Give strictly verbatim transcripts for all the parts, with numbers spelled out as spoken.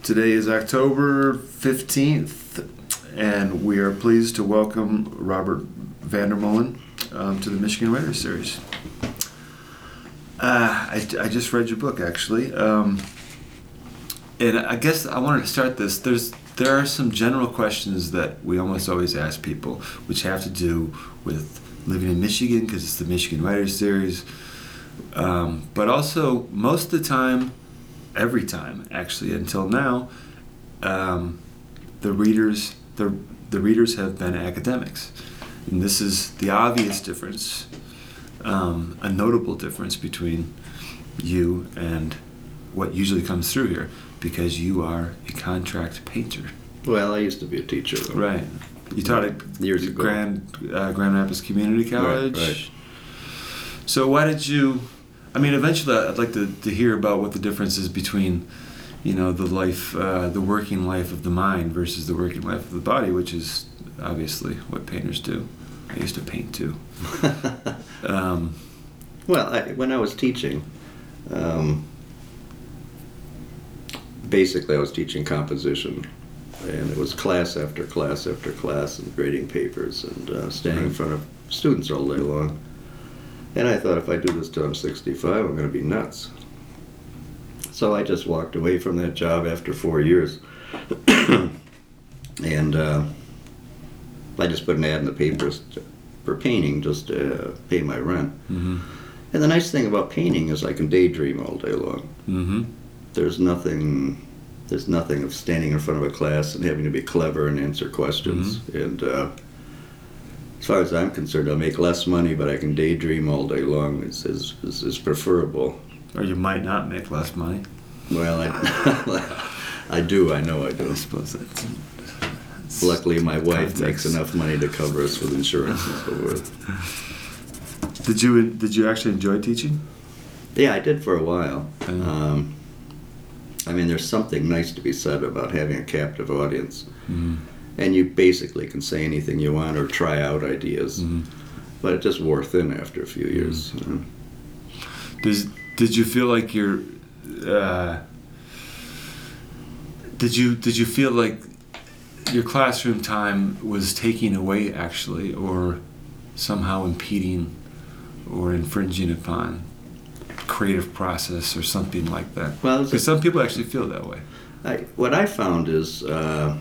Today is October fifteenth, and we are pleased to welcome Robert Vandermolen um, to the Michigan Writers Series. Uh, I, I just read your book, actually, um, and I guess I wanted to start this. There's there are some general questions that we almost always ask people, which have to do with living in Michigan, because it's the Michigan Writers Series, um, but also most of the time, every time actually until now, um, the readers the the readers have been academics, and this is the obvious difference, um, a notable difference between you and what usually comes through here, because you are a contract painter. Well, I used to be a teacher, though. Right. You taught at Years ago. Grand uh, Grand Rapids Community College. Right, right. So why did you? I mean, eventually, I'd like to, to hear about what the difference is between, you know, the life, uh, the working life of the mind versus the working life of the body, which is obviously what painters do. I used to paint too. um, well, I, when I was teaching, um, basically I was teaching composition, and it was class after class after class and grading papers and uh, standing in front of students all day long. And I thought, if I do this till I'm sixty-five, I'm going to be nuts. So I just walked away from that job after four years. and uh, I just put an ad in the papers to, for painting, just to uh, pay my rent. mm-hmm. And the nice thing about painting is I can daydream all day long. Mm-hmm. There's nothing, there's nothing of standing in front of a class and having to be clever and answer questions. Mm-hmm. And uh, as far as I'm concerned, I'll make less money, but I can daydream all day long. It's is is, is preferable. Or you might not make less money. Well, I, I do. I know I do. I suppose that's. that's Luckily, my wife context. makes enough money to cover us with insurance and so forth. Did you did you actually enjoy teaching? Yeah, I did for a while. Yeah. Um, I mean, there's something nice to be said about having a captive audience. Mm-hmm. And you basically can say anything you want or try out ideas. Mm-hmm. But it just wore thin after a few years. Mm-hmm. Uh, Does did you feel like you're? Uh, did you did you feel like your classroom time was taking away actually, or somehow impeding or infringing upon creative process or something like that? Well, because some people actually feel that way. I, what I found is, uh,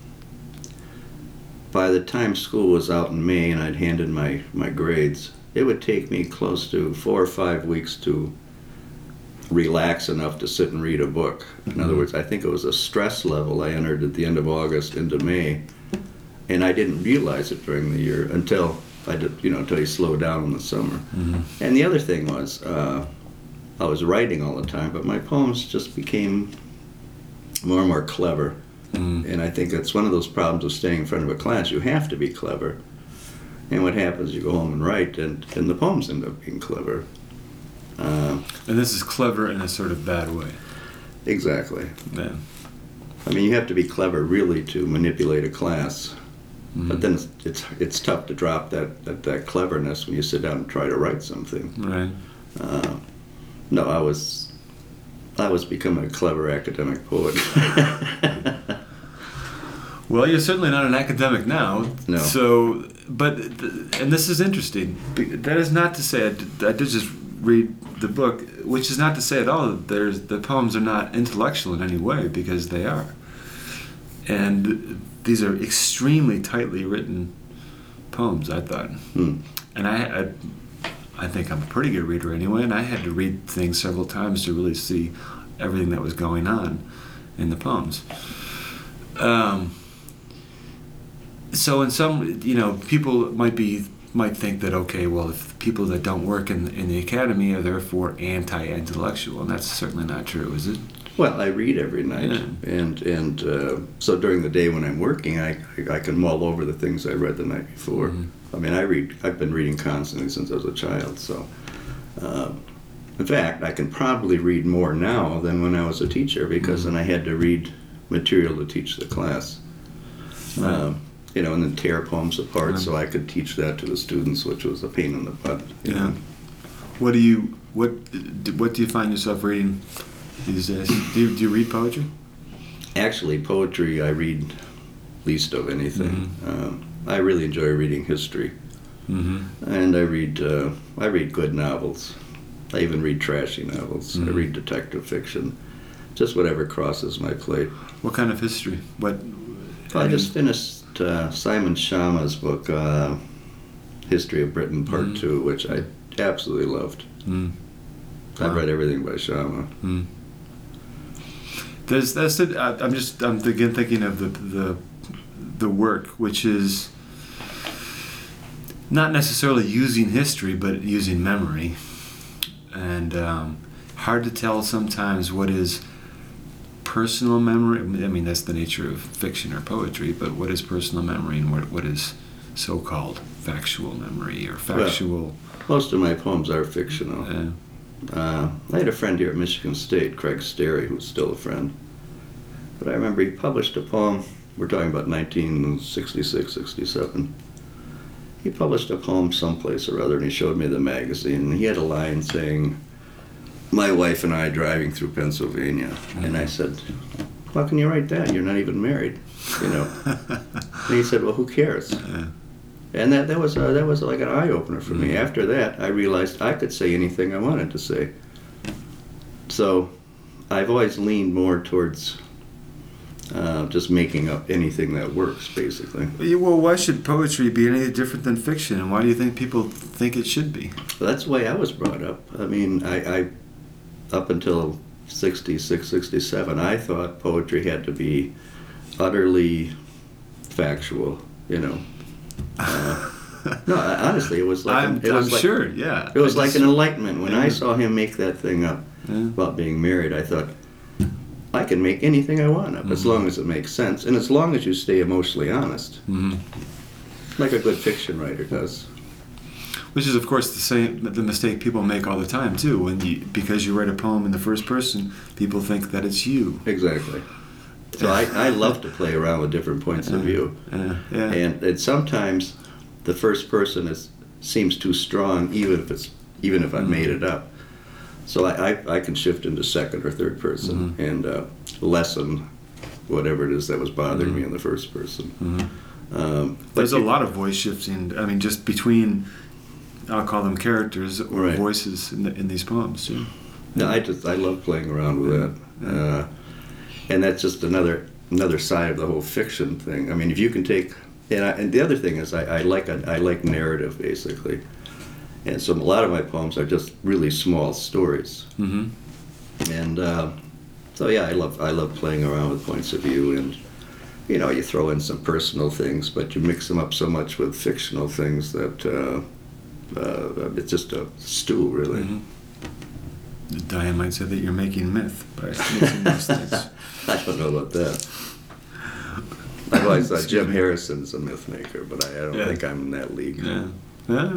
by the time school was out in May and I'd handed my, my grades, it would take me close to four or five weeks to relax enough to sit and read a book. In Mm-hmm. other words, I think it was a stress level I entered at the end of August into May, and I didn't realize it during the year until I did, you know, until you slow down in the summer. Mm-hmm. And the other thing was, uh, I was writing all the time, but my poems just became more and more clever. Mm-hmm. And I think that's one of those problems of staying in front of a class. You have to be clever. And what happens, you go home and write, and, and the poems end up being clever. Uh, And this is clever in a sort of bad way. exactly. Yeah. I mean, you have to be clever really to manipulate a class. Mm-hmm. But then it's, it's it's tough to drop that, that, that cleverness when you sit down and try to write something. Right. Uh, no, I was I was becoming a clever academic poet. Well, you're certainly not an academic now. No. So, but, th- and this is interesting. Be- That is not to say, I did, I did just read the book, which is not to say at all that there's, the poems are not intellectual in any way, because they are. And these are extremely tightly written poems, I thought. Hmm. And I, I, I think I'm a pretty good reader anyway, and I had to read things several times to really see everything that was going on in the poems. Um, so in some, you know, people might be might think that, okay, well, if people that don't work in in the academy are therefore anti-intellectual, and that's certainly not true, is it? Well, I read every night, Yeah. and and uh, so during the day when I'm working, I, I I can mull over the things I read the night before. Mm-hmm. I mean, I read. I've been reading constantly since I was a child. So, uh, in fact, I can probably read more now than when I was a teacher, because Mm-hmm. then I had to read material to teach the class. Right. Um, you know, and then tear poems apart Right. so I could teach that to the students, which was a pain in the butt. you Yeah. know. What do you what what do you find yourself reading these days? Do you, do you read poetry? Actually, poetry I read least of anything. Mhm. Um, I really enjoy reading history, Mm-hmm. and I read uh, I read good novels. I even read trashy novels. I Mhm. read detective fiction, just whatever crosses my plate. What kind of history? What? I just finished uh, Simon Schama's book, uh, History of Britain, Part Mhm. Two, which I absolutely loved. Mm. I've Wow. read everything by Schama. Mm. There's that's it. I, I'm just I'm again thinking of the the the work, which is not necessarily using history, but using memory, and um, hard to tell sometimes what is personal memory. I mean, that's the nature of fiction or poetry, but what is personal memory and what what is so-called factual memory or factual? Most of my poems are fictional. Uh, Uh, I had a friend here at Michigan State, Craig Sterry, who's still a friend. But I remember he published a poem, we're talking about nineteen sixty-six, sixty-seven. He published a poem someplace or other, and he showed me the magazine, and he had a line saying, "My wife and I driving through Pennsylvania." Mm-hmm. And I said, "How can you write that? You're not even married, you know." And he said, "Well, who cares?" uh, And that, that was uh, that was like an eye-opener for me. Mhm. After that, I realized I could say anything I wanted to say. So I've always leaned more towards uh, just making up anything that works, basically. yeah, well, why should poetry be any different than fiction, and why do you think people think it should be? That's the way I was brought up. I mean, I, I up until sixty-six, sixty-seven, I thought poetry had to be utterly factual, you know. Uh, no, I- honestly, it was like I'm, an, it was I'm like, sure, yeah. It was I like just- an enlightenment. When I Yeah. saw him make that thing up Yeah. about being married, I thought, I can make anything I want up as Mhm. long as it makes sense, and as long as you stay emotionally honest, Mhm. like a good fiction writer does. Which is, of course, the same the mistake people make all the time too. When you because you write a poem in the first person, people think that it's you. Exactly. So I, I love to play around with different points of view, Yeah, yeah. and, and sometimes the first person is seems too strong, even if it's even if I Mhm. made it up. So I, I, I can shift into second or third person Mhm. and uh, lessen whatever it is that was bothering Mhm. me in the first person. Mhm. Um, but There's a you- lot of voice shifting. I mean, just between, I'll call them characters or Right. voices in, the, in these poems too. No, I just I love playing around with that, Yeah. uh, and that's just another another side of the whole fiction thing. I mean, if you can take and I, and the other thing is I, I like a, I like narrative basically, and so a lot of my poems are just really small stories, Mm-hmm. and uh, so yeah, I love I love playing around with points of view, and you know you throw in some personal things, but you mix them up so much with fictional things that uh, uh, it's just a stew really. Mm-hmm. Diane might say that you're making myth by mixing those things. I don't know about that. I've always thought Jim Harrison's a myth maker, but I, I don't Yeah. think I'm in that league. Yeah. Yeah.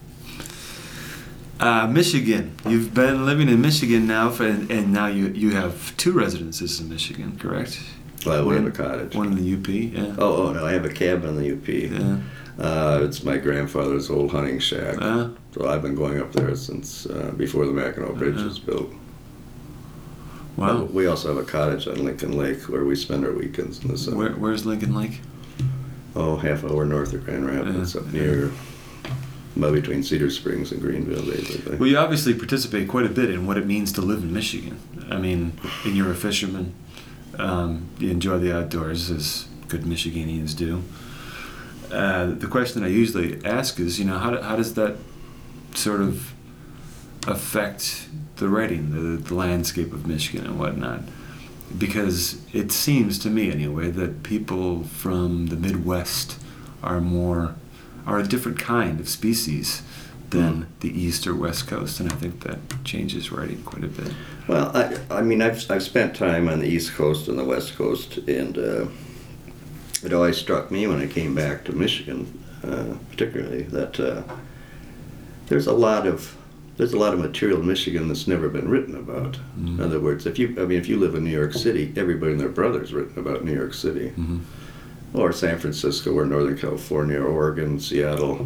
Uh, Michigan. You've been living in Michigan now, for, and, and now you you have two residences in Michigan, correct? Well, we One- have a cottage. One in the U P. Yeah. Oh, oh no, I have a cabin in the U P. Yeah. Uh, it's my grandfather's old hunting shack. Uh, So I've been going up there since uh, before the Mackinac Bridge Uh-huh. was built. wow. But we also have a cottage on Lincoln Lake where we spend our weekends in the summer. Where, where's Lincoln Lake? Oh, half hour north of Grand Rapids, Yeah, up yeah. near, well, between Cedar Springs and Greenville, basically. Well, you obviously participate quite a bit in what it means to live in Michigan. I mean, and you're a fisherman. Um, you enjoy the outdoors, as good Michiganians do. Uh, the question I usually ask is, you know, how, do, how does that sort of affect the writing, the, the landscape of Michigan and whatnot? Because it seems to me, anyway, that people from the Midwest are more, are a different kind of species than the East or West Coast, and I think that changes writing quite a bit. Well, I, I mean, I've, I've spent time on the East Coast and the West Coast, and uh, it always struck me when I came back to Michigan, uh, particularly, that uh, there's a lot of there's a lot of material in Michigan that's never been written about. Mhm. In other words, if you I mean, if you live in New York City, everybody and their brother's written about New York City, Mm-hmm. or San Francisco, or Northern California, or Oregon, Seattle.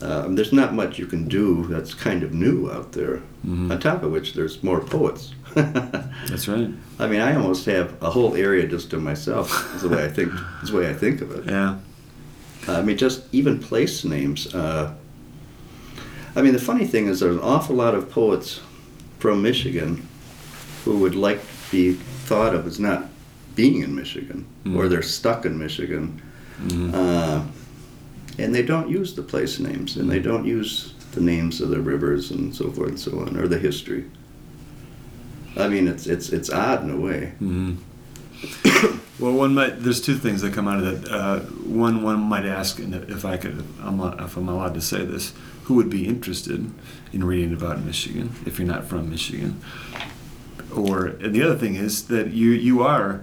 Um, there's not much you can do that's kind of new out there. Mhm. On top of which, there's more poets. That's right. I mean, I almost have a whole area just to myself. Is the way I think. Is the way I think of it. Yeah. I mean, just even place names. Uh, I mean, the funny thing is, there's an awful lot of poets from Michigan who would like to be thought of as not being in Michigan, Mm. or they're stuck in Michigan, Mhm. uh, and they don't use the place names, and they don't use the names of the rivers and so forth and so on, or the history. I mean, it's it's it's odd in a way. Mhm. Well, one might. There's two things that come out of that. Uh, one, one might ask, and if I could, I'm, if I'm allowed to say this, who would be interested in reading about Michigan if you're not from Michigan? Or and the other thing is that you you are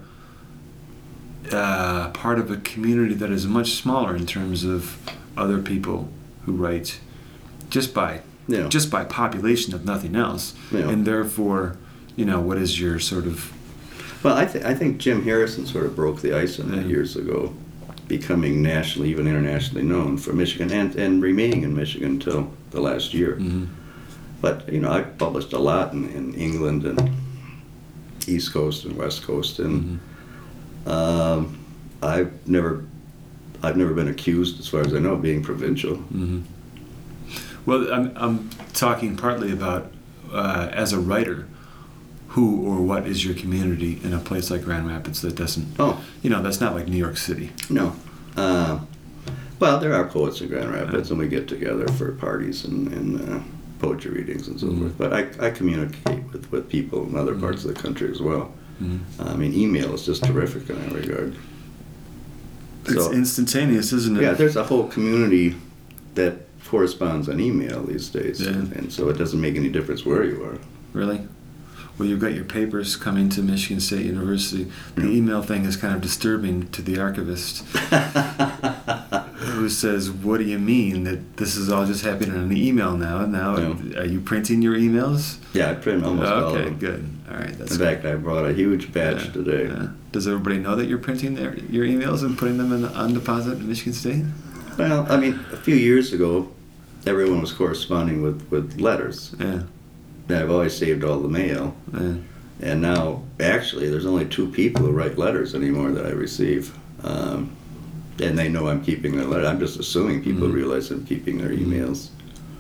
uh, part of a community that is much smaller in terms of other people who write, just by Yeah. just by population, if nothing else, Yeah. and therefore, you know, what is your sort of Well, I, th- I think Jim Harrison sort of broke the ice on that Yeah. years ago, becoming nationally, even internationally known for Michigan, and, and remaining in Michigan until the last year. Mhm. But, you know, I've published a lot in, in England and East Coast and West Coast, and Mhm. um, I've never I've never been accused, as far as I know, of being provincial. Mhm. Well, I'm, I'm talking partly about, uh, as a writer, who or what is your community in a place like Grand Rapids that doesn't, Oh, you know, that's not like New York City. no. Uh, well, there are poets in Grand Rapids, and we get together for parties and, and uh, poetry readings and so Mhm. forth. But I, I communicate with, with people in other parts of the country as well. Mhm. I mean, email is just terrific in that regard. It's So, instantaneous, isn't it? yeah, there's a whole community that corresponds on email these days, Yeah. and, and so it doesn't make any difference where you are. Really? Well, you've got your papers coming to Michigan State University. The Yeah. email thing is kind of disturbing to the archivist, who says, "What do you mean that this is all just happening on an email now? Now, Yeah. are you printing your emails?" Yeah, I print almost all of Okay, them. good. All right, that's In good. fact, I brought a huge batch Yeah, today. yeah. Does everybody know that you're printing their, your emails and putting them in on deposit at Michigan State? Well, I mean, a few years ago, everyone was corresponding with, with letters. Yeah, And I've always saved all the mail. yeah. And now, actually, there's only two people who write letters anymore that I receive. Um, and they know I'm keeping their letter. I'm just assuming people Mhm. realize I'm keeping their Mhm. emails.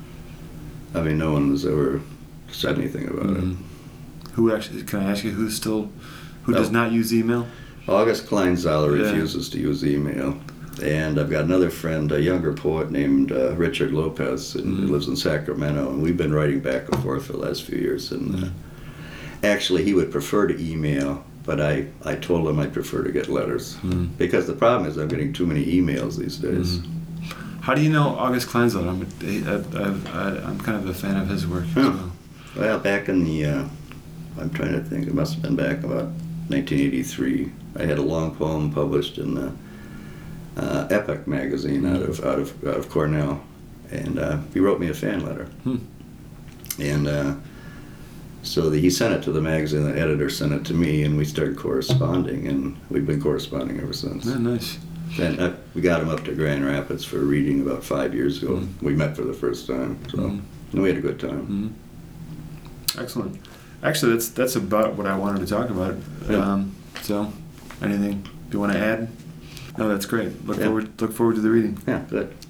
I mean, no one has ever said anything about Mhm. Who actually? Can I ask you who's still, who does No. not use email? it. August Kleinzahler Yeah. refuses to use email. And I've got another friend, a younger poet named uh, Richard Lopez, and Mhm. who lives in Sacramento. And we've been writing back and forth for the last few years. And Yeah. uh, actually, he would prefer to email, but I, I told him I prefer to get letters. Mm. Because the problem is I'm getting too many emails these days. Mhm. How do you know August Kleinzahler? I'm, I, I, I, I'm kind of a fan of his work as Huh. well. Well, back in the, uh, I'm trying to think, it must have been back about nineteen eighty-three. I had a long poem published in the uh, Epic magazine out of out of out of Cornell, and uh, he wrote me a fan letter. Hmm. And uh, so the, he sent it to the magazine. The editor sent it to me, and we started corresponding, and we've been corresponding ever since. Yeah, nice. And uh, we got him up to Grand Rapids for a reading about five years ago. Mm. We met for the first time, so Mm. and we had a good time. Mhm. Excellent. Actually, that's that's about what I wanted to talk about. Yeah. Um, so, anything you want to add? No, that's great. Look Yeah. forward look forward to the reading. Yeah, good.